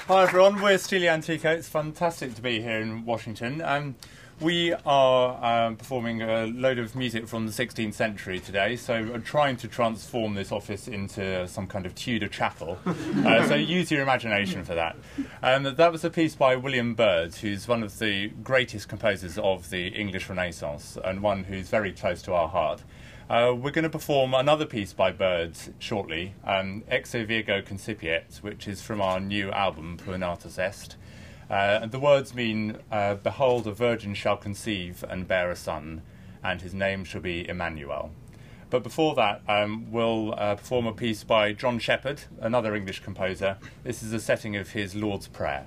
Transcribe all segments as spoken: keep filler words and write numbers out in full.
Hi everyone, we're Stili Antico. It's fantastic to be here in Washington. Um, we are um, performing a load of music from the sixteenth century today, so we're trying to transform this office into some kind of Tudor chapel. Uh, so use your imagination for that. Um, that was a piece by William Byrd, who's one of the greatest composers of the English Renaissance and one who's very close to our heart. Uh, we're going to perform another piece by Byrd shortly, um, Exe Virgo Concipiet, which is from our new album, Plunatus Est. Uh, and the words mean, uh, Behold, a virgin shall conceive and bear a son, and his name shall be Emmanuel. But before that, um, we'll uh, perform a piece by John Shepherd, another English composer. This is a setting of his Lord's Prayer.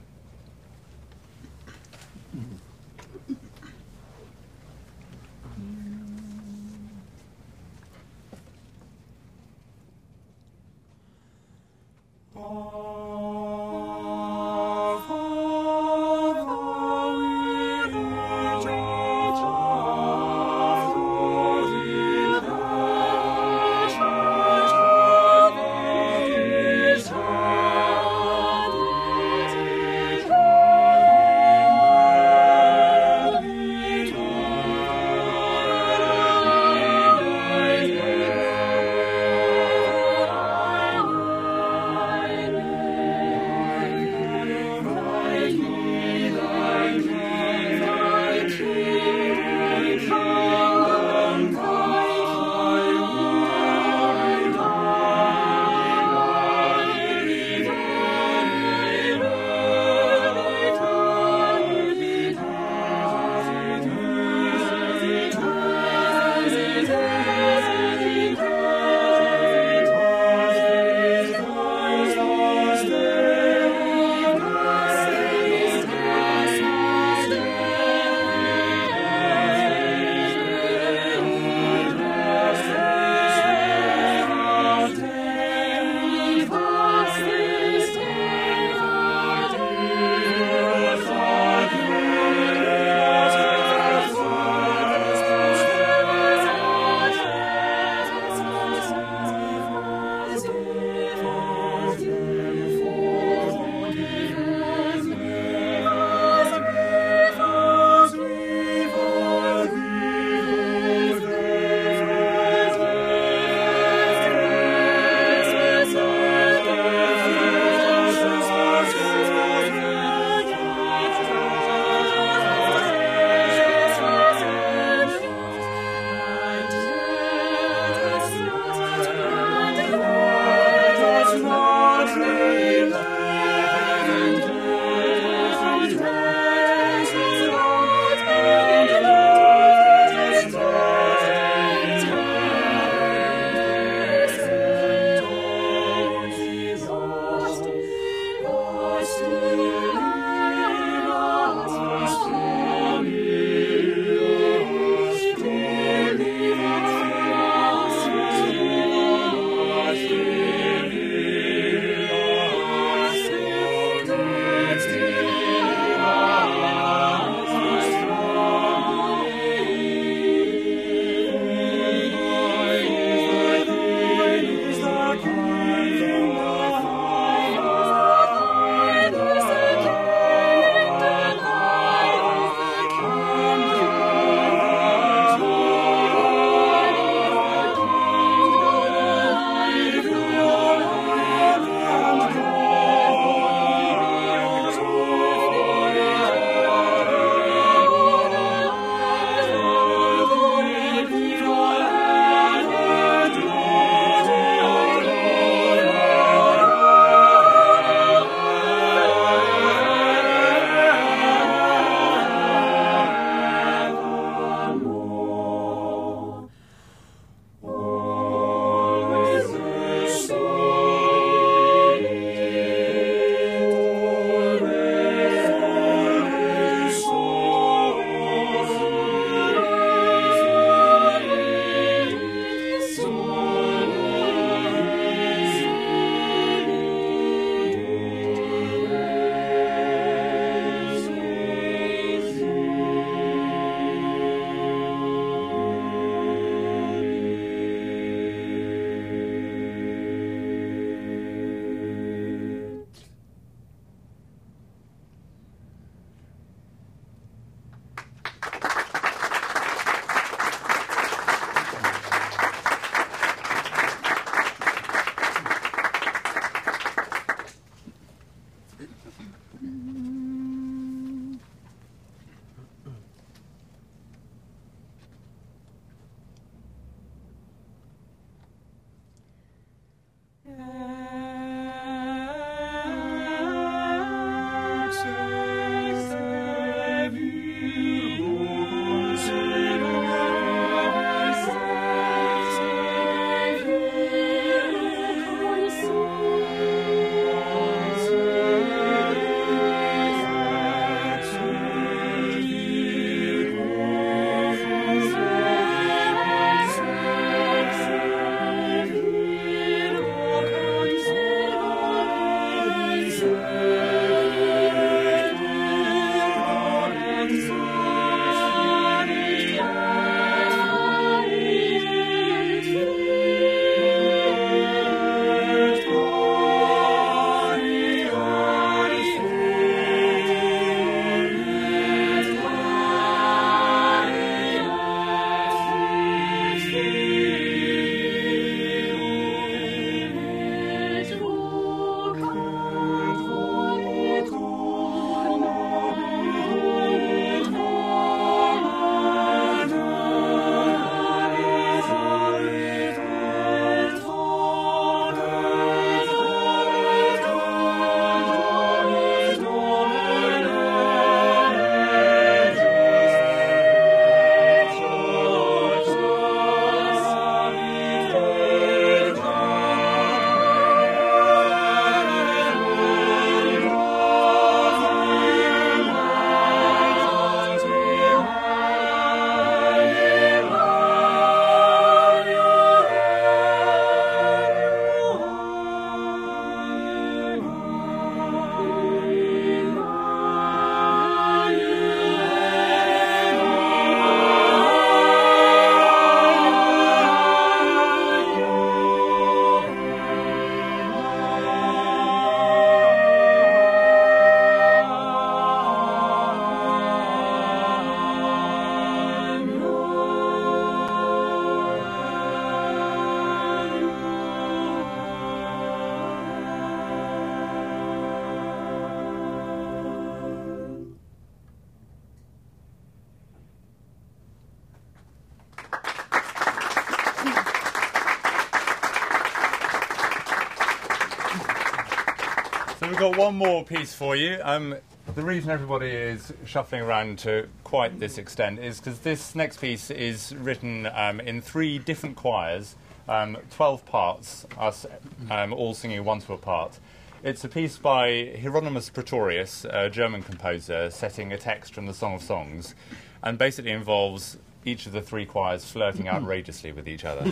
So we've got one more piece for you. Um, the reason everybody is shuffling around to quite this extent is because this next piece is written um, in three different choirs, um, twelve parts, us um, all singing one to a part. It's a piece by Hieronymus Praetorius, a German composer, setting a text from the Song of Songs, and basically involves each of the three choirs flirting outrageously with each other.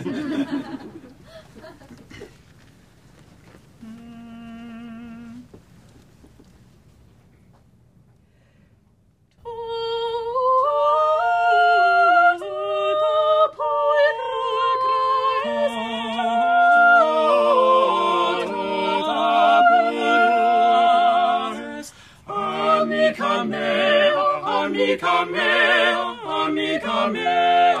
Amica mea, amica mea,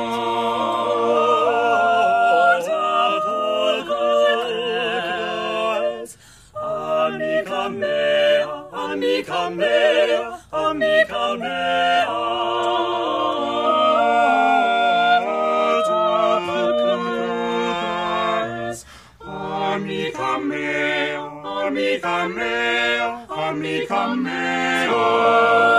amica mea, amica mea, amica mea, amica mea, amica mea, amica mea.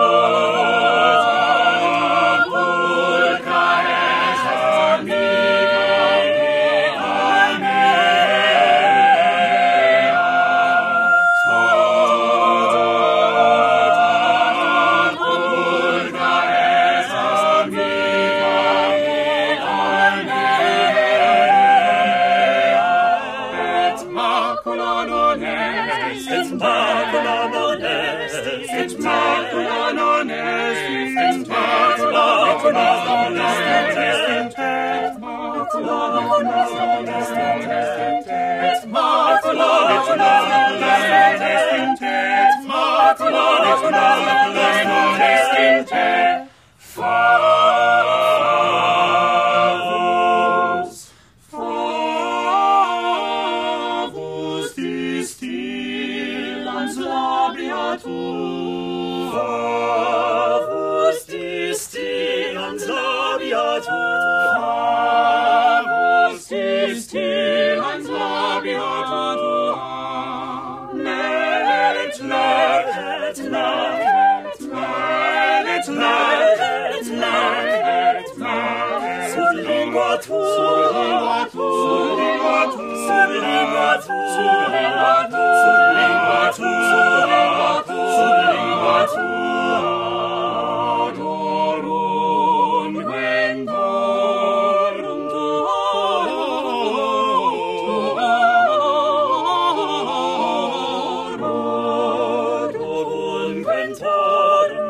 Favus, favus distillans labia tua, favus distillans labia tua, favus distillans labia tua, let love, let love, let love, let love, let love, let love, sub lingua tua, sub lingua tua, sub lingua tua, sub lingua tua, sub lingua tua, sub lingua tua, dorum vendorum dorum ventorum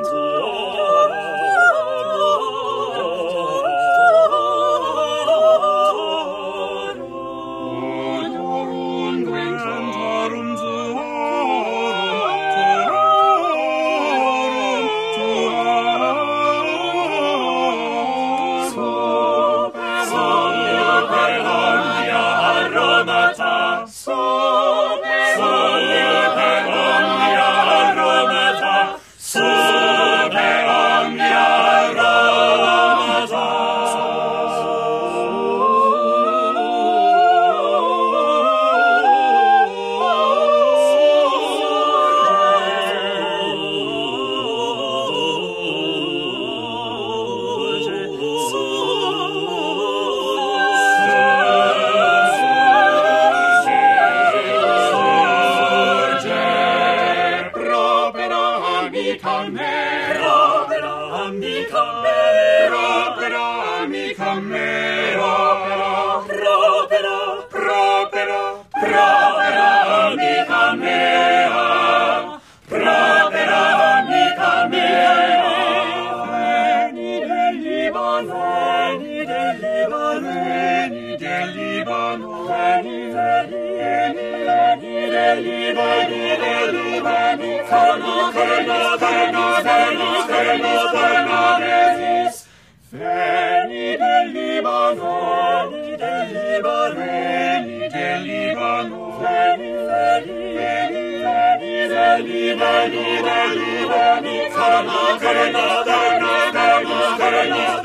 Libano, Libano, Libano,